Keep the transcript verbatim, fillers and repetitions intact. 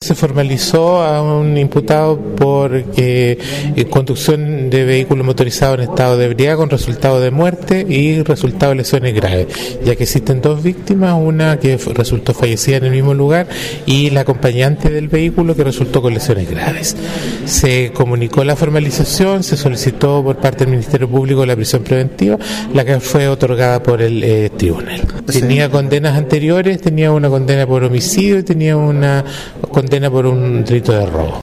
se formalizó a un imputado por eh, conducción de vehículo motorizado en estado de ebriedad con resultado de muerte y resultado de lesiones graves, ya que existen dos víctimas, una que resultó fallecida en el mismo lugar y la acompañante del vehículo que resultó con lesiones graves. Se comunicó la formalización, se solicitó por parte del Ministerio Público la prisión preventiva, la que fue otorgada por el eh, tribunal. Sí. Tenía condenas anteriores, tenía una condena por homicidio y tenía una condena por un delito de robo.